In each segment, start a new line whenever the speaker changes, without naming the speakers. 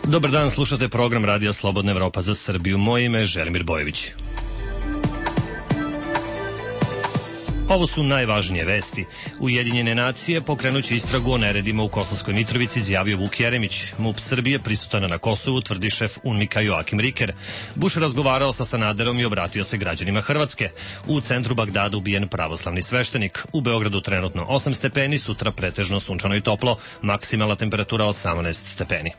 Dobar dan, slušate program Radija Slobodna Evropa za Srbiju. Moje ime je Želimir Bojević. Ovo su najvažnije vesti. Ujedinjene nacije pokrenuće istragu o neredima u Kosovskoj Mitrovici, izjavio Vuk Jeremić. MUP Srbije prisutan na Kosovu, tvrdi šef UNMIK-a Joakim Riker. Bush razgovarao sa Sanaderom i obratio se građanima Hrvatske. U centru Bagdada ubijen pravoslavni sveštenik. U Beogradu trenutno 8 stepeni, sutra pretežno sunčano i toplo, maksimalna temperatura 18 stepeni.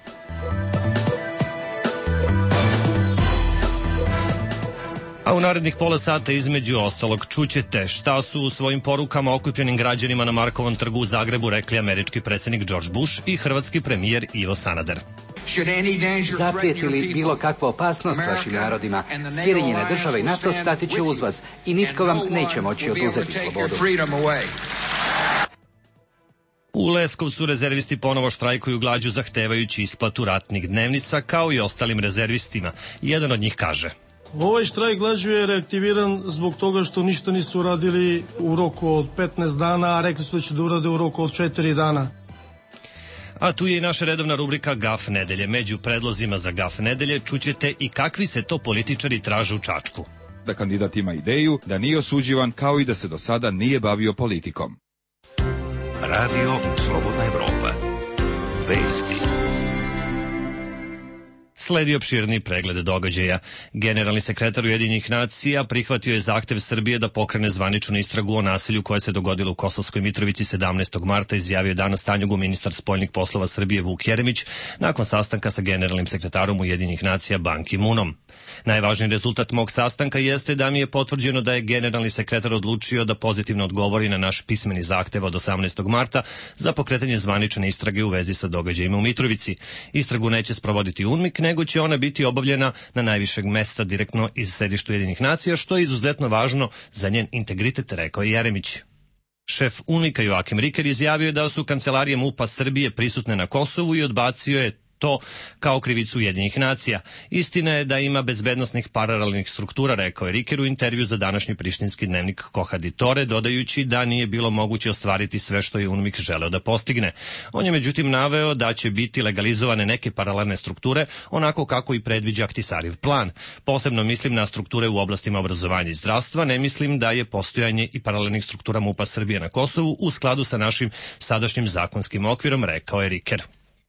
A u narednih pola sata između ostalog čućete šta su u svojim porukama okupljenim građanima na Markovom trgu u Zagrebu rekli američki predsjednik George Bush i hrvatski premijer Ivo Sanader.
Zaprijeti li bilo kakva opasnost vašim narodima, Sjedinjene države i NATO stati će uz vas i nitko vam neće moći oduzeti slobodu.
U Leskovcu rezervisti ponovo štrajkuju glađu zahtevajući isplatu ratnih dnevnica kao i ostalim rezervistima. Jedan od njih kaže:
Ovaj štrajk glađu je reaktiviran zbog toga što ništa nisu uradili u roku od 15 dana, a rekli su da će da urade u roku od 4 dana.
A tu je i naša redovna rubrika GAF nedelje. Među predlozima za GAF nedelje čućete i kakvi se to političari traže u Čačku.
Da kandidat ima ideju, da nije osuđivan, kao i da se do sada nije bavio politikom.
Radio Slobodna Evropa. Vesti.
Sledi opširni pregled događaja. Generalni sekretar Ujedinjenih nacija prihvatio je zahtev Srbije da pokrene zvaničnu istragu o nasilju koje se dogodilo u Kosovskoj Mitrovici 17. marta, izjavio danas Tanjugu ministar spoljnih poslova Srbije Vuk Jeremić nakon sastanka sa generalnim sekretarom Ujedinjenih nacija Ban Ki-moonom. Najvažniji rezultat mog sastanka jeste da mi je potvrđeno da je generalni sekretar odlučio da pozitivno odgovori na naš pismeni zahtev od 18. marta za pokretanje zvanične istrage u vezi sa događajima u Mitrovici. Istragu neće sprovoditi UNMIK, nego će ona biti obavljena na najvišeg mesta direktno iz sedišta Ujedinjenih nacija, što je izuzetno važno za njen integritet, rekao je Jeremić. Šef UNMIK-a Joakim Riker izjavio da su kancelarije MUP-a Srbije prisutne na Kosovu i odbacio je to kao krivicu Ujedinjenih nacija. Istina je da ima bezbednosnih paralelnih struktura, rekao je Riker u intervju za današnji prištinski dnevnik Kohaditore, dodajući da nije bilo moguće ostvariti sve što je UNMIK želeo da postigne. On je međutim naveo da će biti legalizovane neke paralelne strukture, onako kako i predviđa Ahtisarijev plan. Posebno mislim na strukture u oblastima obrazovanja i zdravstva, ne mislim da je postojanje i paralelnih struktura MUP-a Srbije na Kosovu u skladu sa našim sadašnjim zakonskim okvirom, rekao je Riker.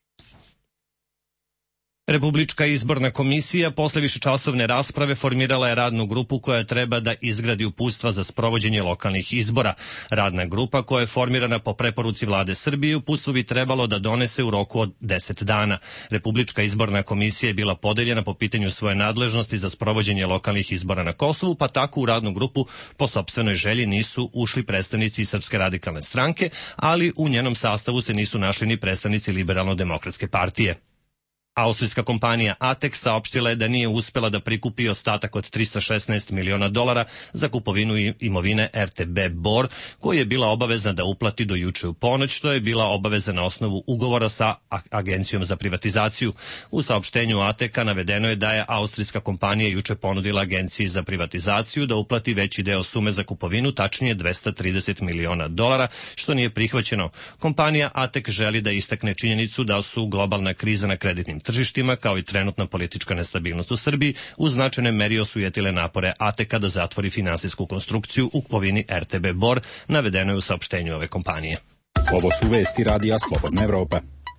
Republička izborna komisija posle višečasovne rasprave formirala je radnu grupu koja treba da izgradi uputstva za sprovođenje lokalnih izbora. Radna grupa koja je formirana po preporuci vlade Srbije uputstvo bi trebalo da donese u roku od 10 dana. Republička izborna komisija je bila podeljena po pitanju svoje nadležnosti za sprovođenje lokalnih izbora na Kosovu, pa tako u radnu grupu po sopstvenoj želji nisu ušli predstavnici Srpske radikalne stranke, ali u njenom sastavu se nisu našli ni predstavnici Liberalno-demokratske partije. Austrijska kompanija ATEK saopštila je da nije uspela da prikupi ostatak od $316 miliona za kupovinu imovine RTB Bor, koju je bila obavezna da uplati do juče u ponoć, što je bila obaveza na osnovu ugovora sa Agencijom za privatizaciju. U saopštenju ATEK-a navedeno je da je austrijska kompanija juče ponudila Agenciji za privatizaciju da uplati veći deo sume za kupovinu, tačnije $230 miliona, što nije prihvaćeno. Kompanija ATEK želi da istakne činjenicu da su globalna kriza na kreditnim tržištima kao i trenutna politička nestabilnost u Srbiji u značajnoj meri osujetile napore ATEK-a da zatvori finansijsku konstrukciju u kupovini RTB Bor, navedeno je u saopštenju ove kompanije.
Ovo su vesti Radija Slobodna Evropa.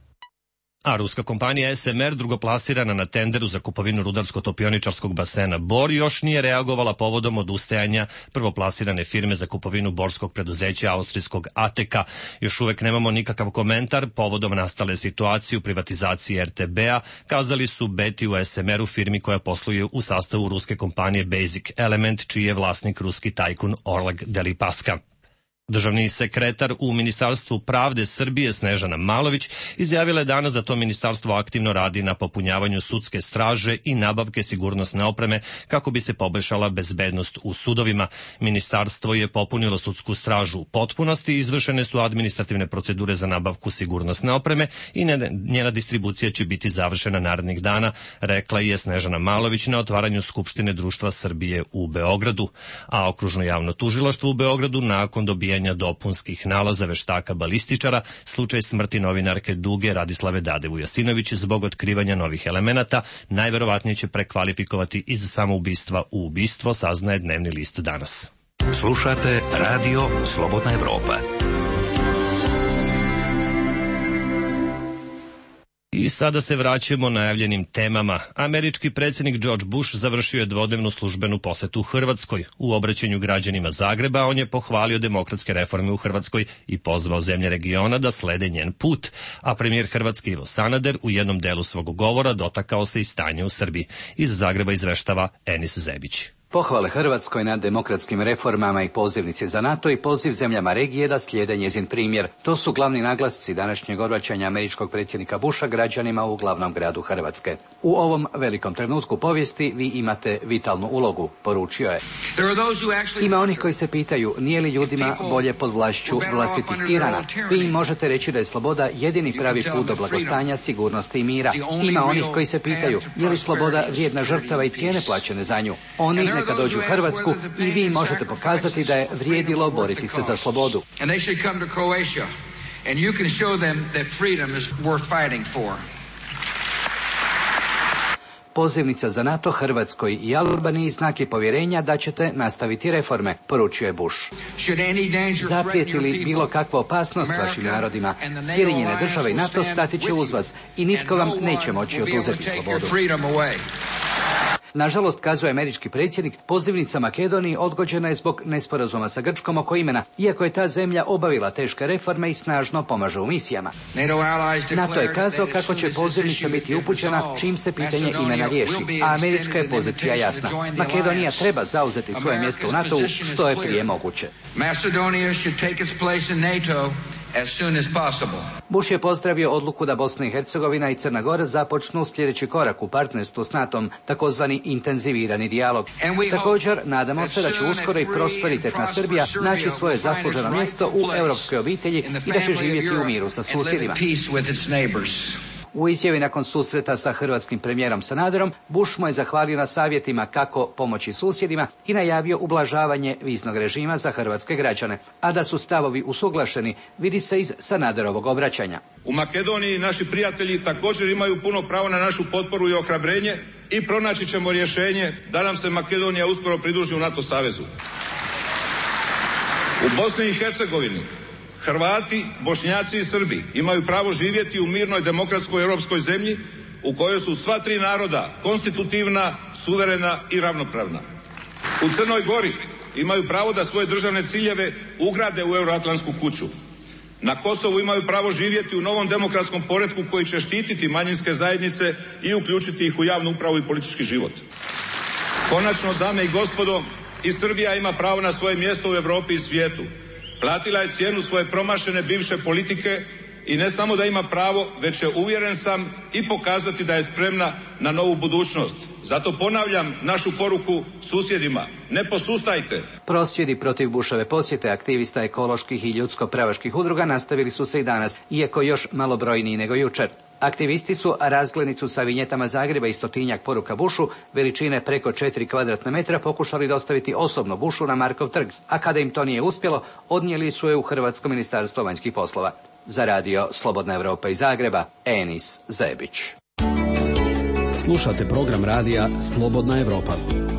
A ruska kompanija SMR, drugoplasirana na tenderu za kupovinu rudarsko-topioničarskog basena Bor, još nije reagovala povodom odustajanja prvoplasirane firme za kupovinu borskog preduzeća austrijskog ATK-a. Još uvek nemamo nikakav komentar povodom nastale situacije u privatizaciji RTB-a, kazali su Beti u SMR-u, firmi koja posluje u sastavu ruske kompanije Basic Element, čiji je vlasnik ruski tajkun Oleg Deripaska. Državni sekretar u Ministarstvu pravde Srbije Snežana Malović izjavila je danas da to ministarstvo aktivno radi na popunjavanju sudske straže i nabavke sigurnosne opreme kako bi se poboljšala bezbednost u sudovima. Ministarstvo je popunilo sudsku stražu u potpunosti, izvršene su administrativne procedure za nabavku sigurnosne opreme i njena distribucija će biti završena narednih dana, rekla je Snežana Malović na otvaranju Skupštine Društva Srbije u Beogradu. A Okružno javno tužilaštvo u Beogradu nakon dobijanja pribavljanja dopunskih nalaza veštaka balističara, slučaj smrti novinarke Duge Radislave Dade Vujasinović zbog otkrivanja novih elemenata najverovatnije će prekvalifikovati iz samoubistva u ubistvo, saznaje Dnevni list danas.
Slušate Radio Slobodna Evropa.
I sada se vraćamo najavljenim temama. Američki predsjednik George Bush završio je dvodnevnu službenu posetu Hrvatskoj. U obraćanju građanima Zagreba on je pohvalio demokratske reforme u Hrvatskoj i pozvao zemlje regiona da slede njen put, a premijer Hrvatske Ivo Sanader u jednom delu svog govora dotakao se i stanja u Srbiji. Iz Zagreba izveštava Enis Zebić.
Pohvale Hrvatskoj na demokratskim reformama i pozivnici za NATO i poziv zemljama regije da slijede njezin primjer. To su glavni naglasci današnjeg obraćanja američkog predsjednika Busha građanima u glavnom gradu Hrvatske. U ovom velikom trenutku povijesti vi imate vitalnu ulogu, poručio je. Ima onih koji se pitaju nije li ljudima bolje pod vlašću vlastitih tirana. Vi im možete reći da je sloboda jedini pravi put do blagostanja, sigurnosti i mira. Ima onih koji se pitaju je li sloboda vrijedna žrtava i cijene plaćene za nju. Oni neka dođu u Hrvatsku i vi možete pokazati da je vrijedilo boriti se za slobodu. Pozivnica za NATO Hrvatskoj i Albaniji znak je povjerenja da ćete nastaviti reforme, poručio je Bush. Zaprijeti li bilo kakva opasnost vašim narodima, Sjedinjene države i NATO stati će uz vas i nitko vam neće moći oduzeti slobodu. Nažalost, kazuje američki predsjednik, pozivnica Makedoniji odgođena je zbog nesporazuma sa Grčkom oko imena, iako je ta zemlja obavila teške reforme i snažno pomaže u misijama. NATO je kazao kako će pozivnica biti upućena čim se pitanje imena riješi, a američka je pozicija jasna. Makedonija treba zauzeti svoje mjesto u NATO-u što je prije moguće. Bush je pozdravio odluku da Bosna i Hercegovina i Crna Gora započnu sljedeći korak u partnerstvu s NATO-om, takozvani intenzivirani dijalog. Također, nadamo se da će uskoro i prosperitetna Srbija naći svoje zasluženo mjesto u europskoj obitelji i da će živjeti u miru sa susjedima. U izjavi nakon susreta sa hrvatskim premijerom Sanaderom, Bush mu je zahvalio na savjetima kako pomoći susjedima i najavio ublažavanje viznog režima za hrvatske građane. A da su stavovi usuglašeni, vidi se iz Sanaderovog obraćanja.
U Makedoniji naši prijatelji također imaju puno pravo na našu potporu i ohrabrenje i pronaći ćemo rješenje da nam se Makedonija uskoro pridruži u NATO savezu. U Bosni i Hercegovini Hrvati, Bošnjaci i Srbi imaju pravo živjeti u mirnoj demokratskoj europskoj zemlji u kojoj su sva tri naroda konstitutivna, suverena i ravnopravna. U Crnoj Gori imaju pravo da svoje državne ciljeve ugrade u euroatlantsku kuću. Na Kosovu imaju pravo živjeti u novom demokratskom poretku koji će štititi manjinske zajednice i uključiti ih u javnu upravu i politički život. Konačno, dame i gospodo, i Srbija ima pravo na svoje mjesto u Europi i svijetu. Platila je cijenu svoje promašene bivše politike i ne samo da ima pravo, već je, uvjeren sam, i pokazati da je spremna na novu budućnost. Zato ponavljam našu poruku susjedima, ne posustajte.
Prosvjedi protiv Bushove posjete aktivista ekoloških i ljudsko-pravaških udruga nastavili su se i danas, iako još malobrojniji nego jučer. Aktivisti su razglednicu sa vinjetama Zagreba i 100-tinjak poruka Bushu veličine preko 4 kvadratna metra pokušali dostaviti osobno Bushu na Markov trg, a kada im to nije uspjelo, odnijeli su je u Hrvatsko ministarstvo vanjskih poslova. Za radio Slobodna Evropa iz Zagreba, Enis Zebić.
Slušate program radija Slobodna Evropa.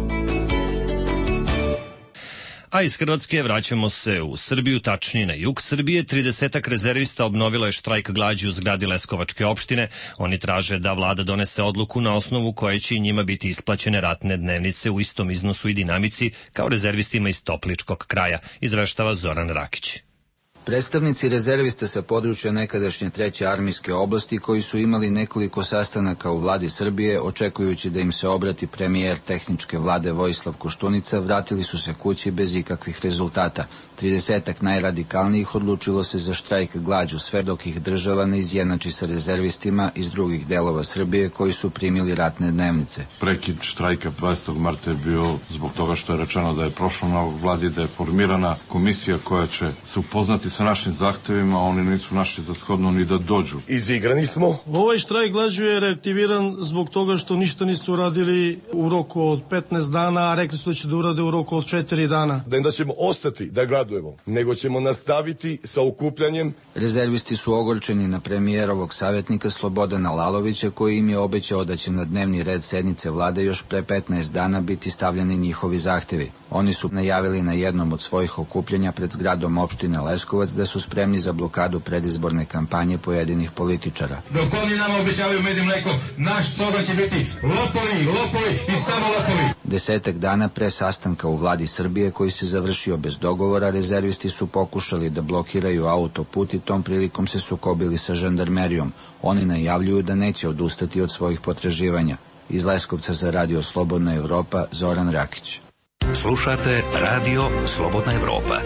A iz Hrvatske vraćamo se u Srbiju, tačnije na jug Srbije. 30-ak rezervista obnovilo je štrajk glađu u zgradi Leskovačke opštine. Oni traže da vlada donese odluku na osnovu koje će i njima biti isplaćene ratne dnevnice u istom iznosu i dinamici kao rezervistima iz Topličkog kraja, izveštava Zoran Rakić.
Predstavnici rezervista sa područja nekadašnje 3. armijske oblasti koji su imali nekoliko sastanaka u vladi Srbije očekujući da im se obrati premijer tehničke vlade Vojislav Koštunica vratili su se kući bez ikakvih rezultata. 30-ak najradikalnijih odlučilo se za štrajk glađu sve dok ih država ne izjednači sa rezervistima iz drugih delova Srbije koji su primili ratne dnevnice.
Prekid štrajka 20. marta je bio zbog toga što je rečeno da je prošlo na vladi, da je formirana komisija koja će se upoznati sa našim zahtevima, oni nisu našli za shodno ni da dođu.
Izigrani smo.
Ovaj štrajk glađu je reaktiviran zbog toga što ništa nisu uradili u roku od 15 dana, a rekli su da će da urade u roku od 4 dana.
Da ćemo ostati da gladujemo, nego ćemo nastaviti sa okupljanjem.
Rezervisti su ogorčeni na premijerovog savjetnika Slobodana Lalovića, koji im je obećao da će na dnevni red sednice vlade još pre 15 dana biti stavljeni njihovi zahtevi. Oni su najavili na jednom od svojih okupljanja pred zgradom opštine Leskovac da su spremni za blokadu predizborne kampanje pojedinih političara.
Dok oni nama obećavaju med i mleko, naš slogan će biti lopovi, lopovi i samo lopovi.
10 dana pre sastanka u vladi Srbije, koji se završio bez dogovora, rezervisti su pokušali da blokiraju autoput i tom prilikom se sukobili sa žandarmerijom. Oni najavljuju da neće odustati od svojih potraživanja. Iz Leskovca za Radio Slobodna Evropa, Zoran Rakić.
Slušate Radio Slobodna Evropa.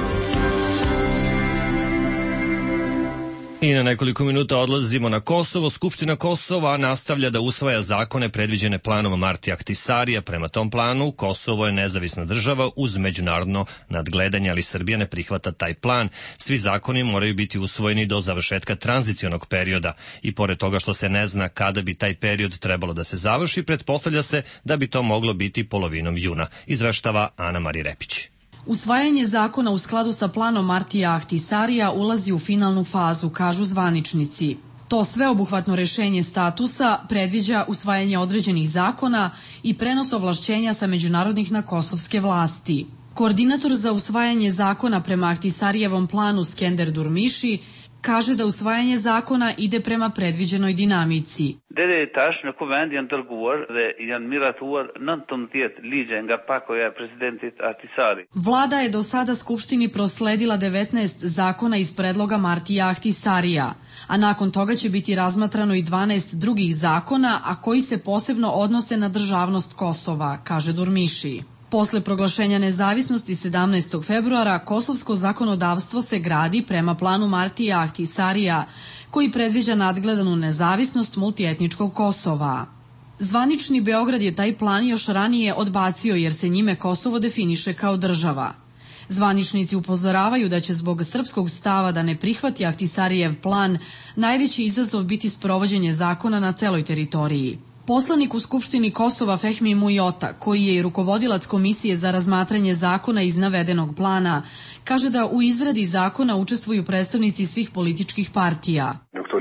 I na nekoliko minuta odlazimo na Kosovo. Skupština Kosova nastavlja da usvaja zakone predviđene planom Martija Ahtisarija. Prema tom planu, Kosovo je nezavisna država uz međunarodno nadgledanje, ali Srbija ne prihvata taj plan. Svi zakoni moraju biti usvojeni do završetka tranzicionog perioda i pored toga što se ne zna kada bi taj period trebalo da se završi, pretpostavlja se da bi to moglo biti polovinom juna, izveštava Ana Mari Repić.
Usvajanje zakona u skladu sa planom Martija Ahtisarija ulazi u finalnu fazu, kažu zvaničnici. To sveobuhvatno rešenje statusa predviđa usvajanje određenih zakona i prenos ovlašćenja sa međunarodnih na kosovske vlasti. Koordinator za usvajanje zakona prema Ahtisarijevom planu Skender Durmiši kaže da usvajanje zakona ide prema predviđenoj dinamici. Vlada je do sada Skupštini prosledila 19 zakona iz predloga Martija Ahtisarija, a nakon toga će biti razmatrano i 12 drugih zakona, a koji se posebno odnose na državnost Kosova, kaže Durmiši. Posle proglašenja nezavisnosti 17. februara, kosovsko zakonodavstvo se gradi prema planu Martija Ahtisarija, koji predviđa nadgledanu nezavisnost multietničkog Kosova. Zvanični Beograd je taj plan još ranije odbacio jer se njime Kosovo definiše kao država. Zvaničnici upozoravaju da će zbog srpskog stava da ne prihvati Ahtisarijev plan najveći izazov biti sprovođenje zakona na celoj teritoriji. Poslanik u Skupštini Kosova Fehmi Mujota, koji je i rukovodilac Komisije za razmatranje zakona iz navedenog plana, kaže da u izradi zakona učestvuju predstavnici svih političkih partija.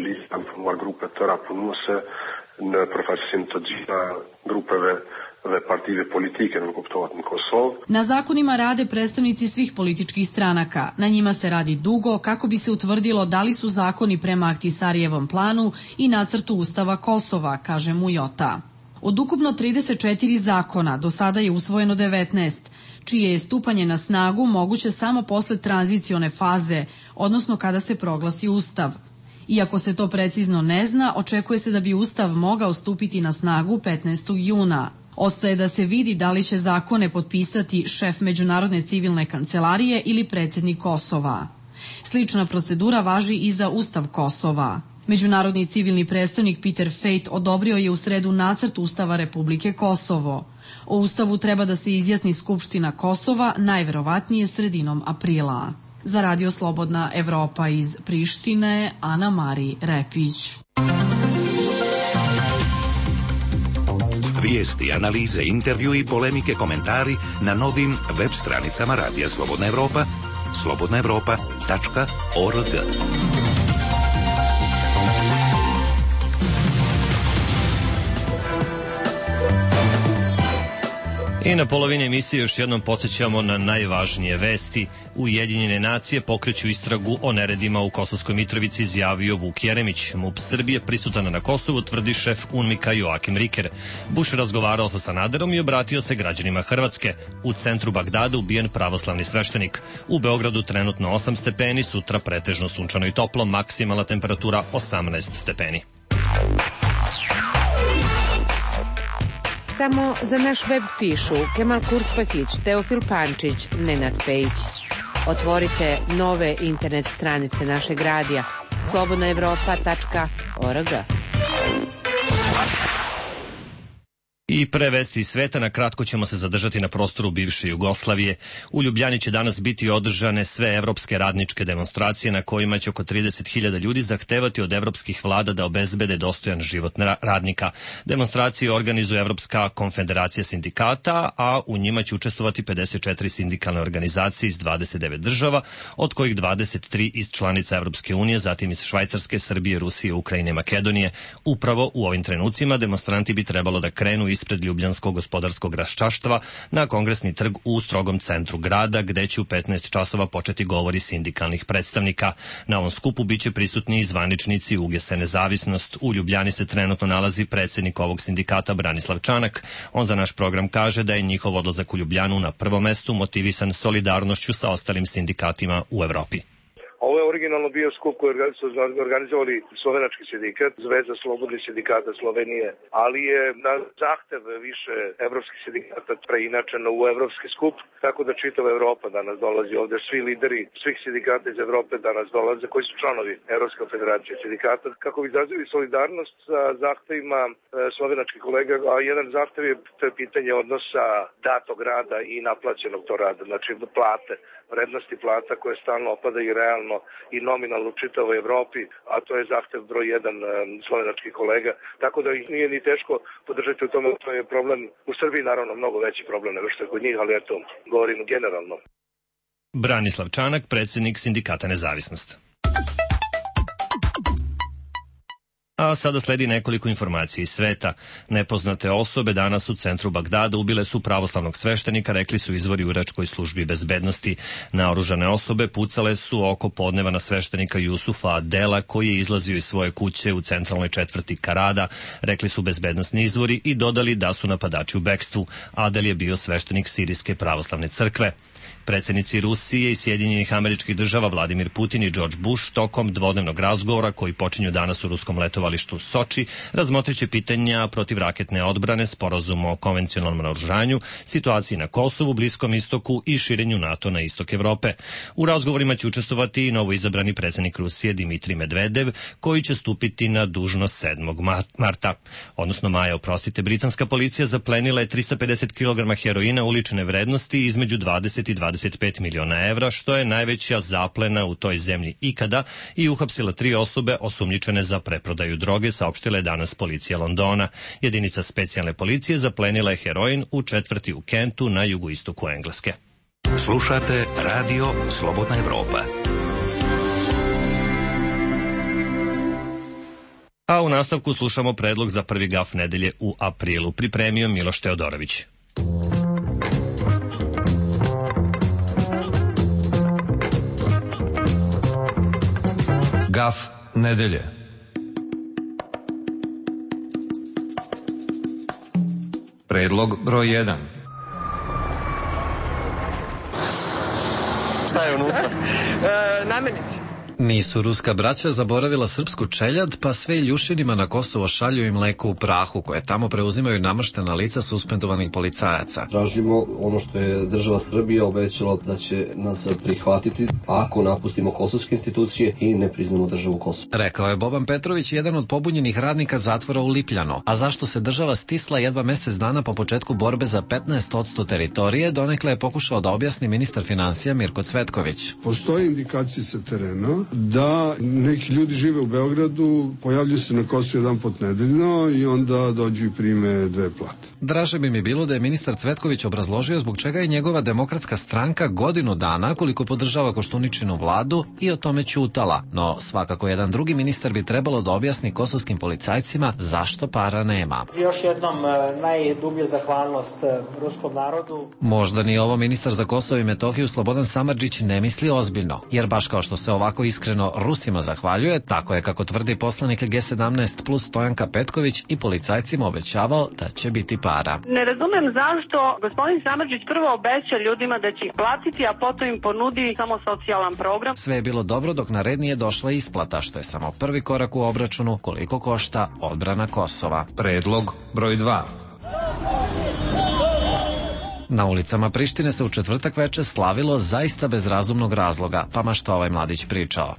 Na zakonima rade predstavnici svih političkih stranaka. Na njima se radi dugo kako bi se utvrdilo da li su zakoni prema Ahtisarijevom planu i nacrtu Ustava Kosova, kaže Mujota. Od ukupno 34 zakona do sada je usvojeno 19, čije je stupanje na snagu moguće samo posle tranzicione faze, odnosno kada se proglasi Ustav. Iako se to precizno ne zna, očekuje se da bi Ustav mogao stupiti na snagu 15. juna. Ostaje da se vidi da li će zakone potpisati šef Međunarodne civilne kancelarije ili predsjednik Kosova. Slična procedura važi i za Ustav Kosova. Međunarodni civilni predstavnik Peter Fejt odobrio je u sredu nacrt Ustava Republike Kosovo. O Ustavu treba da se izjasni Skupština Kosova najverovatnije sredinom aprila. Za Radio Slobodna Evropa iz Prištine, Ana Mari Repić.
Vijesti, analize, intervju i polemike, komentari na novim web stranicama Radija Slobodna Evropa, slobodnaevropa.org.
I na polovini emisije još jednom podsjećamo na najvažnije vesti. Ujedinjene nacije pokreću istragu o neredima u Kosovskoj Mitrovici, izjavio Vuk Jeremić. MUP Srbije prisutan na Kosovu, tvrdi šef UNMIK-a Joakim Riker. Bush razgovarao sa Sanaderom i obratio se građanima Hrvatske. U centru Bagdada ubijen pravoslavni sveštenik. U Beogradu trenutno 8 stepeni, sutra pretežno sunčano i toplo, maksimalna temperatura 18 stepeni.
Samo za naš web pišu Kemal Kurspahić, Teofil Pančić, Nenad Pejić. Otvorite nove internet stranice našeg radija slobodnaevropa.org.
I pre vesti iz sveta, na kratko ćemo se zadržati na prostoru bivše Jugoslavije. U Ljubljani će danas biti održane sve evropske radničke demonstracije na kojima će oko 30.000 ljudi zahtevati od evropskih vlada da obezbede dostojan život radnika. Demonstracije organizuje Evropska konfederacija sindikata, a u njima će učestvovati 54 sindikalne organizacije iz 29 država, od kojih 23 iz članica Evropske unije, zatim iz Švajcarske, Srbije, Rusije, Ukrajine i Makedonije. Upravo u ovim trenucima demonstranti bi trebalo da krenu ispred Ljubljanskog gospodarskog raščaštva na Kongresni trg u strogom centru grada, gde će u 15 časova početi govori sindikalnih predstavnika. Na ovom skupu biće prisutni i zvaničnici Ugese Nezavisnost. U Ljubljani se trenutno nalazi predsednik ovog sindikata Branislav Čanak. On za naš program kaže da je njihov odlazak u Ljubljanu na prvom mestu motivisan solidarnošću sa ostalim sindikatima u Evropi.
Ovo je originalno bio skup koji su organizovali slovenački sindikat, Zveza slobodnih sindikata Slovenije, ali je na zahtev više evropskih sindikata preinačeno u evropski skup, tako da čitava Evropa danas dolazi ovde, svi lideri svih sindikata iz Evrope danas dolaze, koji su članovi Evropske federacije sindikata, kako bi izrazili solidarnost sa zahtevima slovenačkih kolega, a jedan zahtev je pitanje odnosa datog rada i naplaćenog to rada, znači plate, vrednosti plata koje stalno opada i realno i nominalno u čitavoj Evropi, a to je zahtev broj 1 slovenačkih kolega, tako da ih nije ni teško podržati u tome, to je problem u Srbiji, naravno mnogo veći problem nego što je kod njih, ali eto, govorim generalno.
Branislav Čanak, predsednik sindikata Nezavisnost. A sada sledi nekoliko informacija iz sveta. Nepoznate osobe danas u centru Bagdada ubile su pravoslavnog sveštenika, rekli su izvori u iračkoj službi bezbednosti. Naoružane osobe pucale su oko podneva na sveštenika Jusufa Adela, koji je izlazio iz svoje kuće u centralnoj četvrti Karada, rekli su bezbednosni izvori i dodali da su napadači u bekstvu. Adel je bio sveštenik Sirijske pravoslavne crkve. Predsjednici Rusije i Sjedinjenih Američkih Država Vladimir Putin i George Bush tokom dvodnevnog razgovora koji počinju danas u ruskom letovalištu Soči razmotriće pitanja protivraketne odbrane, sporazum o konvencionalnom naoružanju, situaciji na Kosovu, Bliskom istoku i širenju NATO na istok Evrope. U razgovorima će učestvovati i novoizabrani predsjednik Rusije Dimitrij Medvedev, koji će stupiti na dužnost 7. marta. Odnosno maja, britanska policija zaplenila je 350 kg heroina ulične vrednosti između 20 i 25 miliona evra, što je najveća zaplena u toj zemlji ikada, i uhapsila 3 osobe osumnjičene za preprodaju droge, saopštila je danas policija Londona. Jedinica specijalne policije zaplenila je heroin u četvrti u Kentu na jugoistoku Engleske.
Slušate Radio Slobodna Evropa.
A u nastavku slušamo predlog za prvi gaf nedelje u aprilu. Pripremio Miloš Teodorović.
Gaf nedelje. Predlog broj 1.
Šta je unutra? Namirnice.
Nisu ruska braća zaboravila srpsku čeljad, pa sve Iljušinima na Kosovo šalju im mleko u prahu, koje tamo preuzimaju namaštena lica suspendovanih policajaca.
Tražimo ono što je država Srbija obećala da će nas prihvatiti ako napustimo kosovske institucije i ne priznamo državu Kosovo.
Rekao je Boban Petrović, jedan od pobunjenih radnika zatvora u Lipljano. A zašto se država stisla jedva mesec dana po početku borbe za 15% teritorije, donekle je pokušao da objasni ministar finansija Mirko Cvetković.
Postoje indikacije sa terena da neki ljudi žive u Beogradu, pojavljuju se na Kosovu jedan put nedeljno i onda dođu i prime 2 plate.
Draže bi mi bilo da je ministar Cvetković obrazložio zbog čega je njegova Demokratska stranka godinu dana, koliko podržava Koštuničinu vladu, i o tome ćutala. No svakako jedan drugi ministar bi trebalo da objasni kosovskim policajcima zašto para nema.
Još jednom najdublje zahvalnost ruskom narodu.
Možda ni ovo ministar za Kosovo i Metohiju Slobodan Samardžić ne misli ozbiljno, jer baš kao što se ovako iskreno Rusima zahvaljuje, tako je, kako tvrdi poslanik G17 plus Stojanka Petković, i policajcima obećavao da će biti para.
Ne razumem zašto gospodin Samardžić prvo obeća ljudima da će ih platiti, a potom im ponudi samo socijalan program.
Sve je bilo dobro dok na red nije došla isplata, što je samo prvi korak u obračunu koliko košta odbrana Kosova.
Predlog broj 2.
Na ulicama Prištine se u četvrtak veče slavilo zaista bez razumnog razloga, pa ma što ovaj mladić pričao.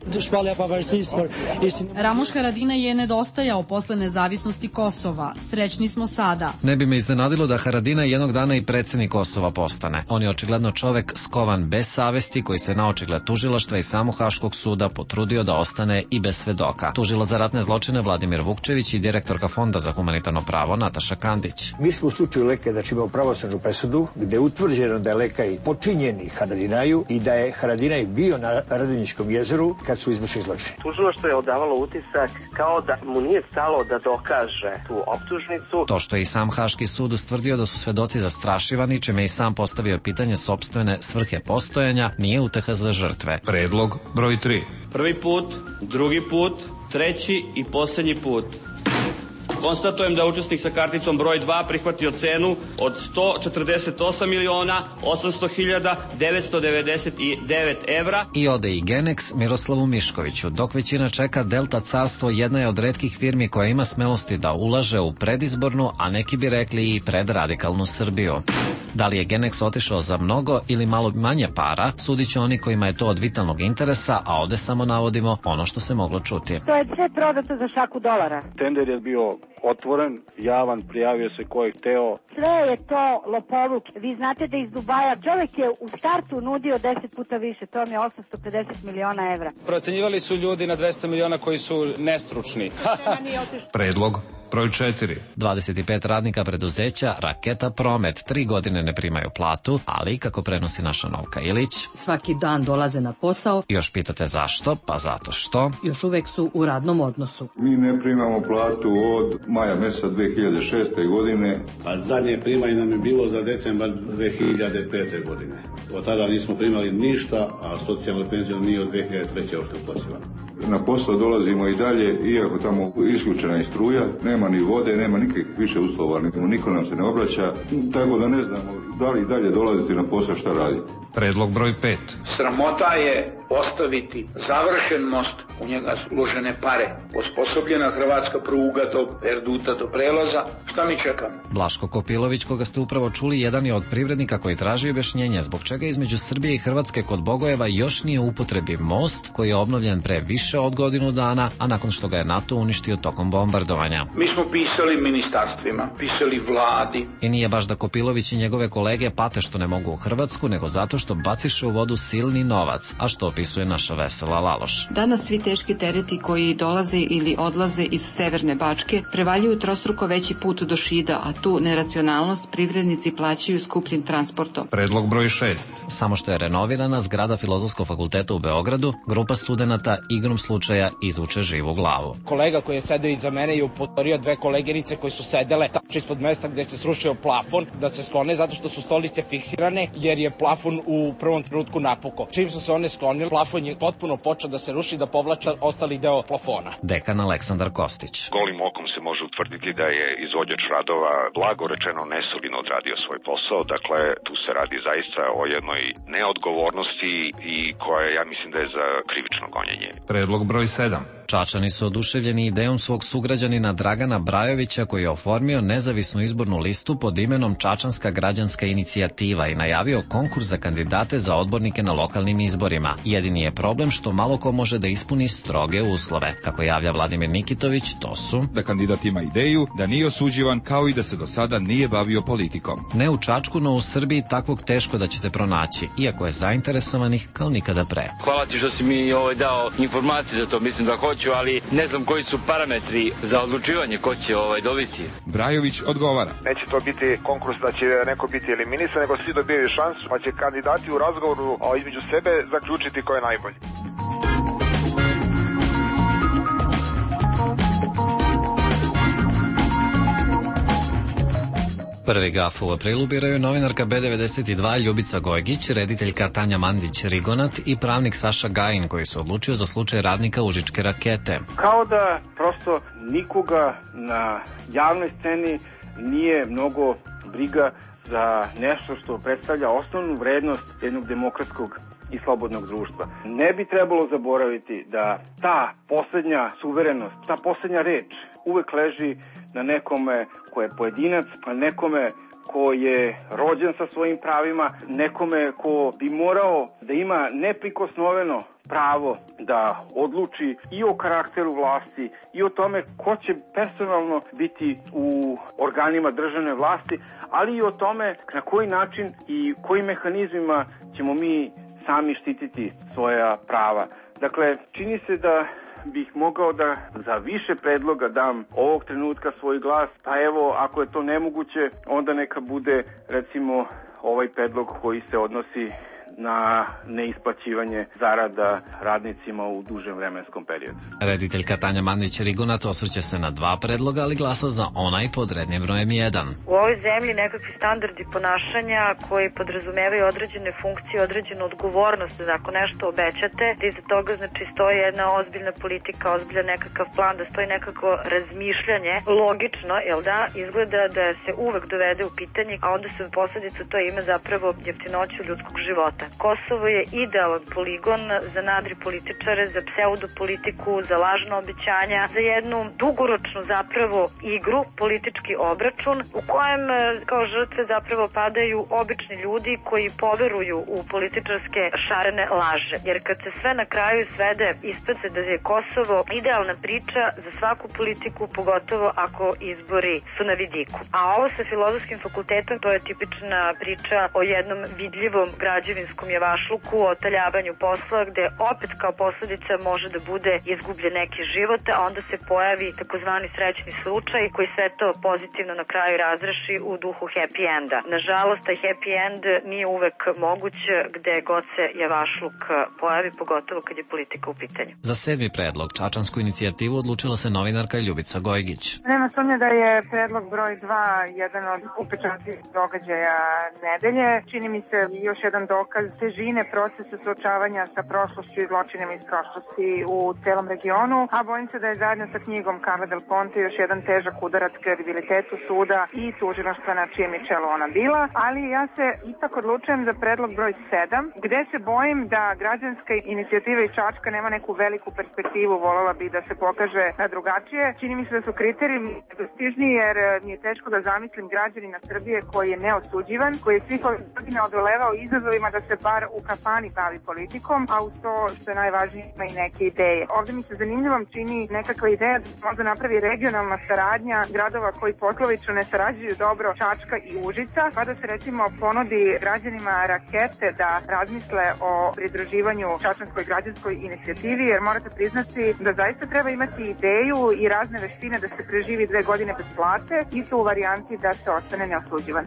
Ramuš Haradinaj je nedostajao posle nezavisnosti Kosova. Srećni smo sada.
Ne bi me iznenadilo da Haradinaj jednog dana i predsjednik Kosova postane. On je očigledno čovek skovan bez savesti koji se na očigled tužilaštva i samog Haškog suda potrudio da ostane i bez svedoka. Tužilac za ratne zločine Vladimir Vukčević i direktorka Fonda za humanitarno pravo Nataša Kandić.
Mi smo u slučaju Leke imao pravosnažnu presudu gde je utvrđeno da je Lekaj počinjeni Haradinaju i da je Haradinaj bio na Radonjičkom jezeru kad su izvršili zločine.
Tužilaštvo je odavalo utisak kao da mu nije stalo da dokaže tu optužnicu.
To što je i sam Haški sud ustvrdio da su svedoci zastrašivani, čime je i sam postavio pitanje sopstvene svrhe postojanja, nije uteha za žrtve.
Predlog broj 3.
Prvi put, drugi put, treći i posljednji put. Konstatujem da je učesnik sa karticom broj 2 prihvatio cenu od 148.800.999 evra.
I ode i Genex Miroslavu Miškoviću. Dok većina čeka, Delta Carstvo jedna je od retkih firmi koja ima smelosti da ulaže u predizbornu, a neki bi rekli i predradikalnu Srbiju. Da li je Genex otišao za mnogo ili malo manje para, sudit će oni kojima je to od vitalnog interesa, a ovde samo navodimo ono što se moglo čuti.
To je sve prodato za šaku dolara.
Tender je bio otvoren, javan, prijavio se ko je hteo.
Sve je to lopovluk. Vi znate da iz Dubaja čovjek je u startu nudio 10 puta više, to mi je 850 miliona evra.
Procenjivali su ljudi na 200 miliona koji su nestručni.
Predlog broj 4.
25 radnika preduzeća Raketa Promet 3 godine ne primaju platu, ali kako prenosi naša Novka Ilić,
svaki dan dolaze na posao.
Još pitate zašto? Pa zato što
još uvek su u radnom odnosu.
Mi ne primamo platu od maja meseca 2006. godine.
Pa zadnje primanje nam je bilo za decembar 2005. godine. Od tada nismo primali ništa, a socijalnu penziju nije od 2003. ošto uplaćivano.
Na posao dolazimo i dalje, iako tamo isključena je struja, nema ni vode, nema nikakvih više uslova, niko nam se ne obraća, tako da ne znamo da li dalje dolaziti na posao, šta raditi.
Predlog broj 5.
Sramota je ostaviti završen most, u njega su uložene pare, osposobljena hrvatska pruga do Erduta, do prelaza, šta mi čekamo?
Blaško Kopilović, koga ste upravo čuli, jedan je od privrednika koji traži objašnjenje zbog čega između Srbije i Hrvatske kod Bogojeva još nije u upotrebi most koji je obnovljen pre više od godinu dana, a nakon što ga je NATO uništio tokom bombardovanja.
Mi smo pisali ministarstvima, pisali vladi.
I nije baš da Kopilović i njegove kolege pate što ne mogu u Hrvatsku, nego zato što baciše u vodu silni novac, a što opisuje naša Vesela Laloš.
Danas svi teški tereti koji dolaze ili odlaze iz Severne Bačke prevaljuju trostruko veći put do Šida, a tu neracionalnost privrednici plaćaju skupljim transportom.
Predlog broj 6.
Samo što je renovirana zgrada Filozofskog fakulteta u Beogradu, grupa studenata igrom slučaja izvuče živu glavu.
Kolega koji je sedeo iza mene je upozorio dve koleginice koje su sedele tačno ispod mesta gde se srušio plafon da se sklone zato što su stolice fiksirane jer je plafon u prvom trenutku napukao. Čim su se one sklonile, plafon je potpuno počeo da se ruši, da povlača ostali deo plafona.
Dekan Aleksandar Kostić.
Golim okom se može utvrditi da je izvođač radova blago rečeno nesolidno odradio svoj posao. Dakle, tu se radi zaista o jednoj neodgovornosti i koja ja mislim da je za krivično gonjenje.
Predlog broj 7.
Čačani su oduševljeni idejom svog sugrađanina Dragana Brajovića koji je oformio nezavisnu izbornu listu pod imenom Čačanska građanska inicijativa i najavio konkurs za kandidate za odbornike na lokalnim izborima. Jedini je problem što malo ko može da ispuni stroge uslove. Kako javlja Vladimir Nikitović, to su
da kandidat ima ideju, da nije osuđivan, kao i da se do sada nije bavio politikom.
Ne u Čačku, no u Srbiji takvog teško da ćete pronaći, iako je zainteresovanih kao nikada pre.
Hvala ti što si mi dao informaciju za to, mislim da hoću, ali ne znam koji su parametri za odlučivanje ko će dobiti.
Brajović odgovara.
Neće to biti konkurs da će neko biti eliminisan, nego svi dobijaju šansu, pa će kandidati u razgovoru između sebe zaključiti ko je najbolji.
Prvi gaf u aprilu biraju novinarka B92 Ljubica Gojgić, rediteljka Tanja Mandić-Rigonat i pravnik Saša Gajin koji se odlučio za slučaj radnika Užičke rakete.
Kao da prosto nikoga na javnoj sceni nije mnogo briga za nešto što predstavlja osnovnu vrednost jednog demokratskog i slobodnog društva. Ne bi trebalo zaboraviti da ta poslednja suverenost, ta poslednja reč uvek leži na nekome ko je pojedinac, pa nekome ko je rođen sa svojim pravima, nekome ko bi morao da ima neprikosnoveno pravo da odluči i o karakteru vlasti i o tome ko će personalno biti u organima državne vlasti, ali i o tome na koji način i kojim mehanizmima ćemo mi sami štititi svoja prava. Dakle, čini se da bih mogao da za više predloga dam ovog trenutka svoj glas, pa evo, ako je to nemoguće, onda neka bude, recimo, ovaj predlog koji se odnosi na neisplaćivanje zarada radnicima u dužem vremenskom periodu.
Rediteljka Tanja Mandić-Rigonat osvrće se na dva predloga, ali glasa za onaj pod rednim brojem 1.
U ovoj zemlji nekakvi standardi ponašanja koji podrazumevaju određene funkcije, određenu odgovornost da ako nešto obećate, da iza toga znači stoji jedna ozbiljna politika, ozbiljan nekakav plan, da stoji nekako razmišljanje, logično, jel da, izgleda da se uvek dovede u pitanje, a onda se u posledicu to ima zapravo jeftinoću ljudskog života. Kosovo je idealan poligon za nadri političare, za pseudopolitiku, za lažna obećanja, za jednu dugoročnu zapravo igru, politički obračun u kojem kao žrtve zapravo padaju obični ljudi koji poveruju u političarske šarene laže. Jer kad se sve na kraju svede, ispadne da je Kosovo idealna priča za svaku politiku, pogotovo ako izbori su na vidiku. A ovo sa filozofskim fakultetom, to je tipična priča o jednom vidljivom građevinskom javašluku, o taljavanju posla, gde opet kao posledica može da bude izgubljen neki život, a onda se pojavi takozvani srećni slučaj koji sve to pozitivno na kraju razreši u duhu happy enda. Nažalost, taj happy end nije uvek moguć gde god se javašluk pojavi, pogotovo kad je politika u pitanju.
Za 7. predlog, čačansku inicijativu, odlučila se novinarka Ljubica Gojgić.
Nema sumnje da je predlog broj 2 jedan od upečatljivih događaja nedelje. Čini mi se još jedan dokaz težine procesa suočavanja sa prošlošću i zločinima iz prošlosti u celom regionu, a bojim se da je zajedno sa knjigom Carla Del Ponte još jedan težak udarac kredibilitetu suda i tužilaštva na čijem je čelu ona bila, ali ja se ipak odlučujem za predlog broj 7, gde se bojim da građanska inicijativa iz Čačka nema neku veliku perspektivu, voljela bi da se pokaže drugačije. Čini mi se da su kriterijumi dostižniji jer mi je teško da zamislim građanina Srbije koji je neosuđivan, koji je svih ovih godina odolevao izazovima da se bar u kafani bavi politikom, a uz to što je najvažnije ima i neke ideje. Ovde mi se zanimljivom čini nekakva ideja da se možda napravi regionalna saradnja gradova koji poslovično ne sarađuju dobro, Čačka i Užica, pa da se recimo ponudi građanima Rakete da razmisle o pridruživanju Čačanskoj građanskoj inicijativi, jer morate priznati da zaista treba imati ideju i razne veštine da se preživi 2 godine bez plate i to u varijanti da se ostane neosuđivan.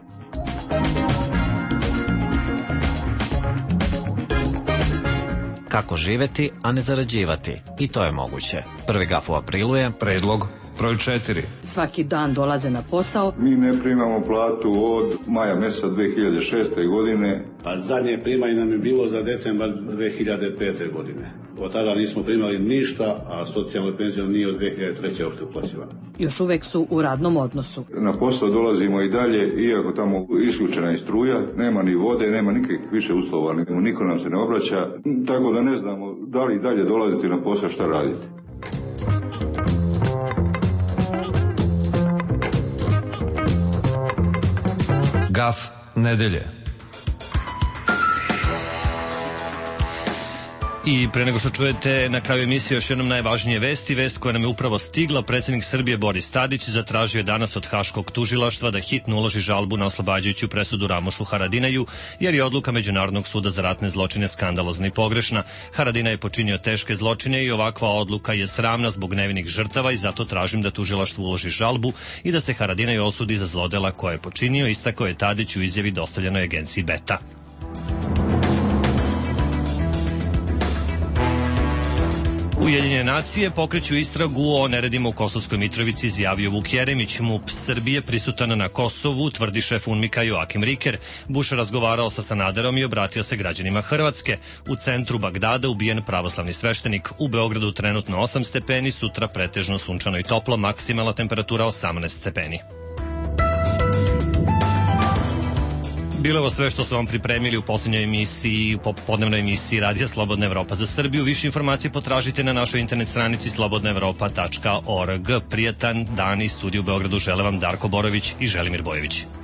Kako živeti, a ne zarađivati. I to je moguće. Prvi gaf u aprilu je
predlog broj 4.
Svaki dan dolaze na posao.
Mi ne primamo platu od maja meseca 2006. godine.
A zadnje primanje nam je bilo za decembar 2005. godine. Od tada nismo primali ništa, a socijalna penzija nije od 2003. uopšte uplaćivana.
Još uvek su u radnom odnosu.
Na posao dolazimo i dalje, iako tamo isključena je struja, nema ni vode, nema nikakvih više uslova, niko nam se ne obraća, tako da ne znamo da li i dalje dolaziti na posao, šta raditi.
Gaf nedelje.
I pre nego što čujete na kraju emisije još jednom najvažnije vesti, vest koja nam je upravo stigla, predsjednik Srbije Boris Tadić zatražio je danas od Haškog tužilaštva da hitno uloži žalbu na oslobađajuću presudu Ramošu Haradinaju, jer je odluka Međunarodnog suda za ratne zločine skandalozna i pogrešna. Haradinaj je počinio teške zločine i ovakva odluka je sramna zbog nevinih žrtava i zato tražim da tužilaštvo uloži žalbu i da se Haradinaj osudi za zlodela koje je počinio, istakao je Tadić u izjavi dostavljenoj agenciji Beta. Ujedinjene nacije pokreću istragu o neredima u Kosovskoj Mitrovici, izjavio Vuk Jeremić. MUP Srbije prisutan na Kosovu, tvrdi šef UNMIK-a Joakim Riker. Buš razgovarao sa Sanaderom i obratio se građanima Hrvatske. U centru Bagdada ubijen pravoslavni sveštenik. U Beogradu trenutno 8 stepeni, sutra pretežno sunčano i toplo, maksimalna temperatura 18 stepeni. Bilo je ovo sve što su vam pripremili u poslednjoj emisiji, popodnevnoj emisiji Radija Slobodna Evropa za Srbiju. Više informacije potražite na našoj internet stranici slobodnaevropa.org. Prijatan dan iz studiju u Beogradu žele vam Darko Borović i Želimir Bojević.